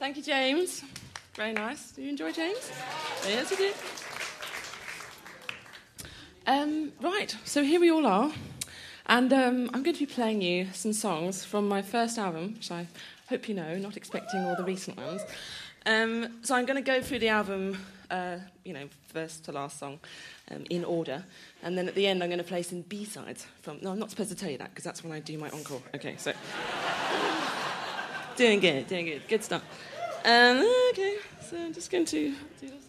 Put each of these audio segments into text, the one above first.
Thank you, James. Very nice. Do you enjoy James? Yes, I did. Right, so here we all are. And I'm going to be playing you some songs from my first album, which I hope you know, not expecting all the recent ones. So I'm going to go through the album, first to last song, in order. And then at the end, I'm going to play some B-sides from... No, I'm not supposed to tell you that, because that's when I do my encore. Okay, so... Doing good. Good stuff. Okay, so I'm just going to do this.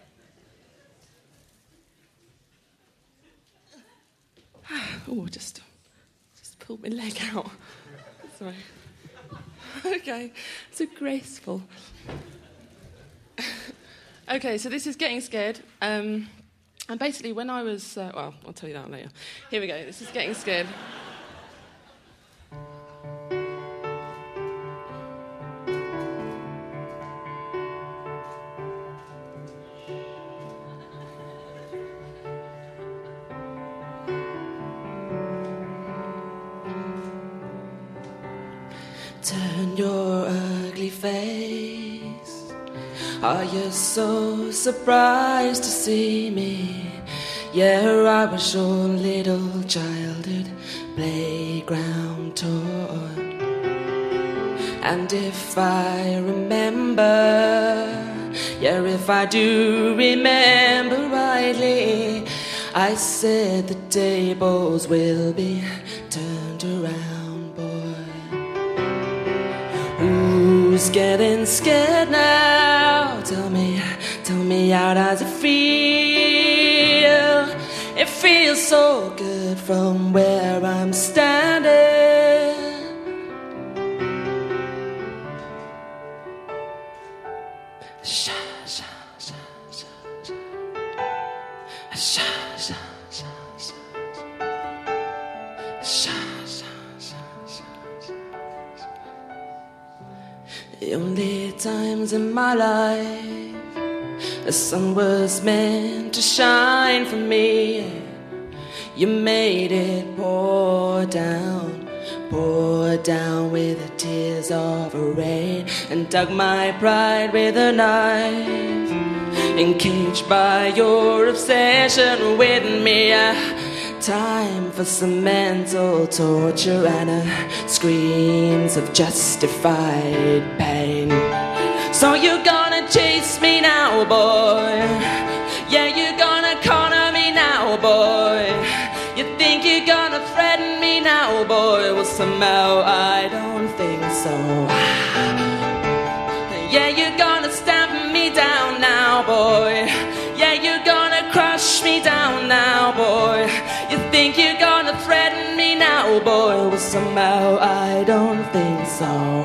Oh, just pulled my leg out. Sorry. Okay, so graceful. Okay, so this is Getting Scared. And basically, when I was... I'll tell you that later. Here we go. This is Getting Scared. Turn your ugly face. Are you so surprised to see me? Yeah, I was your little childhood playground toy. And if I remember, yeah, if I do remember rightly, I said the tables will be turned around, boy. Who's getting scared now? Tell me, how does it feel? It feels so good from where I'm standing. Sha, sha, sha, sha, sha. Sha, sha, sha, sha. Sha, sha, sha, sha, sha. The only times in my life the sun was meant to shine for me, you made it pour down with the tears of a rain, and dug my pride with a knife, encaged by your obsession with me. Time for some mental torture and screams of justified pain. So you're gonna chase me now, boy. Yeah, you're gonna corner me now, boy. You think you're gonna threaten me now, boy. Well, somehow I don't think so. Yeah, you're gonna stamp me down now, boy. Yeah, you're gonna crush me down now, boy. You think you're gonna threaten me now, boy. Well, somehow I don't think so.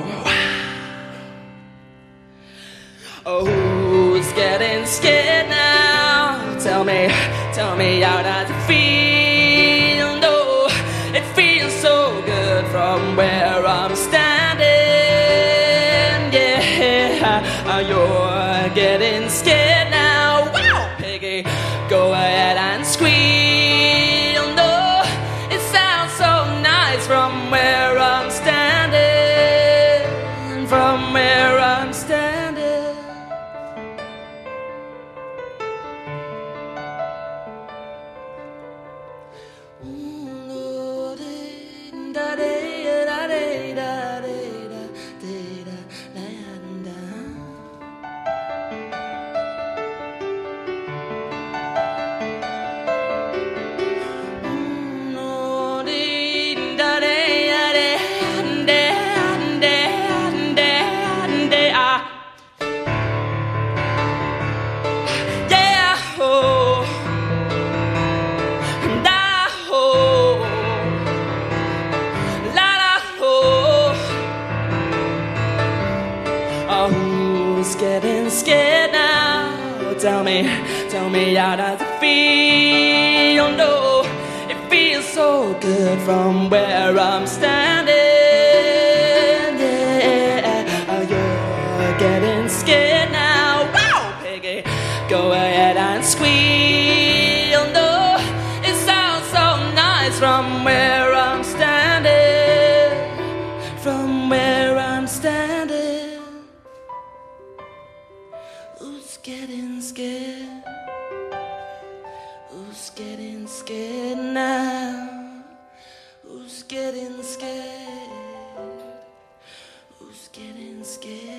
Oh, who's getting scared now? Tell me, how does it feel? No, it feels so good from where I'm standing. Yeah, you're getting scared now. Wow, Piggy, go ahead and squeal. No, it sounds so nice from where I'm standing. From where I'm standing. Getting scared now. Tell me, how does it feel? No, it feels so good from where I'm standing. Yeah, you're getting scared now. Wow, Piggy, go ahead and squeal. No, it sounds so nice from where I'm standing. From where I'm standing. scared? Who's getting scared now? Who's getting scared? Who's getting scared?